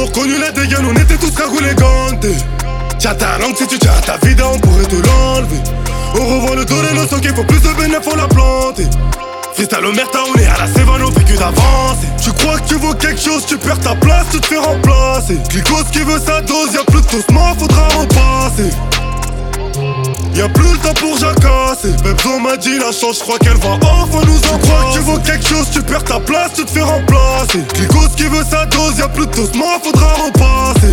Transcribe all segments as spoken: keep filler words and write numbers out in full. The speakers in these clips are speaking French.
reconnu les dégâts, on était tous cagoulés gantés. Tiens ta langue si tu tiens ta vida, on pourrait te l'enlever. On revend le dos des notions qu'il faut plus de bénéfices, faut la planter. Freestyle au Merta, on est à la Sévane, on fait que d'avancer. Tu crois que tu vaux quelque chose, tu perds ta place, tu te fais remplacer. Clicos qui veut sa dose, y'a plus de tosma, faudra repasser. Y'a plus le temps pour jacasser. Bebzo m'a dit la chance, j'crois qu'elle va enfin nous en. Tu crois que tu vaux quelque chose, tu perds ta place, tu te fais remplacer. Clicos qui veut sa dose, y'a plus de tosma, faudra repasser.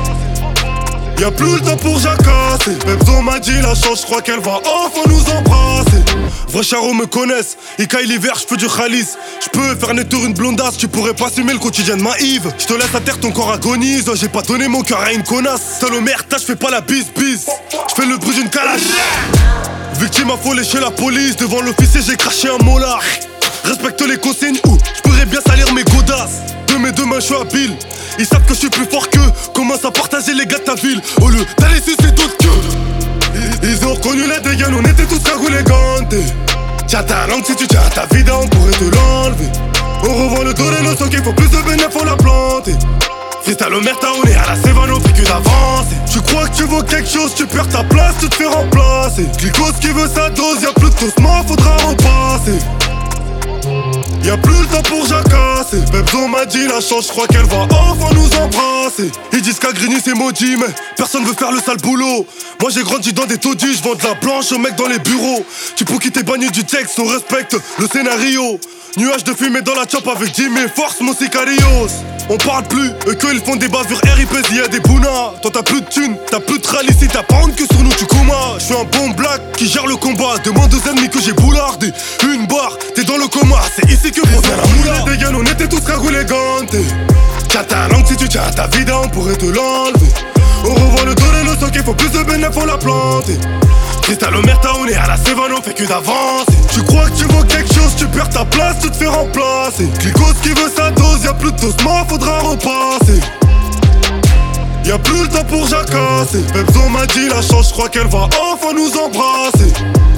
Y'a plus le temps pour jacasser. Bebzo m'a dit la chance, j'crois qu'elle va enfin nous embrasser. Vrais charros me connaissent, Ika l'hiver, j'fais du khalis. J'peux faire naître une blondasse, tu pourrais pas assumer le quotidien de Maïve. J'te laisse à terre, ton corps agonise. J'ai pas donné mon cœur à une connasse. Seul au Merta, j'fais pas la bise bise. J'fais le bruit d'une calache. Victime affolée chez la police. Devant l'officier, j'ai craché un molar. Respecte les consignes ou j'pourrais bien salir mes godasses. De mes deux mains, j'suis habile. Ils savent que je suis plus fort qu'eux. Commence à partager les gars de ta ville. Au lieu d'aller sucer d'autres queues. Ils ont reconnu les dégâts, on était tous cagoulés gantés. Tiens ta langue si tu tiens ta vida, on pourrait te l'enlever. On revend le dos des notions qu'il faut plus de bénéfices, faut la planter. Freestyle au Merta, on est à la Sévane, on fait que d'avancer. Tu crois que tu vaux quelque chose, tu perds ta place, tu te fais remplacer. Clicos qui veut sa dose, y'a plus de tosma, faudra repasser. Y'a plus le temps pour jacasser. Bebzo m'a dit la chance, j'crois qu'elle va enfin nous embrasser. Ils disent qu'Agrini c'est maudit, mais personne veut faire le sale boulot. Moi j'ai grandi dans des taudis, j'vends de la blanche aux mecs dans les bureaux. Tu peux quitter banni du texte, on respecte le scénario. Nuage de fumée dans la chop avec Jimmy, force mon sicarios. On parle plus, eux que ils font des bavures R I P S, y'a des bounas. Toi t'as plus de thunes, t'as plus de rallye, si t'as pas honte que sur nous tu coumas. J'suis un bon black qui gère le combat, demande aux ennemis que j'ai boulardé. Une barre, t'es dans le coma, c'est ici que provient la moula. Les gars, on était tous cagoulés gantés. Tiens ta langue si tu tiens ta vida, on pourrait te l'enlever. On revend le dos des notions qu'il faut plus de bénéfices, faut la planter. Freestyle au Merta, on est à la Sévane, on fait que d'avancer. Tu crois que tu vaux quelque chose, tu perds ta place, tu te fais remplacer. Clicos qui veut sa dose, y'a plus de tosma, faudra repasser. Y'a plus le temps pour jacasser. Bebzo m'a dit la chance, j'crois qu'elle va enfin nous embrasser.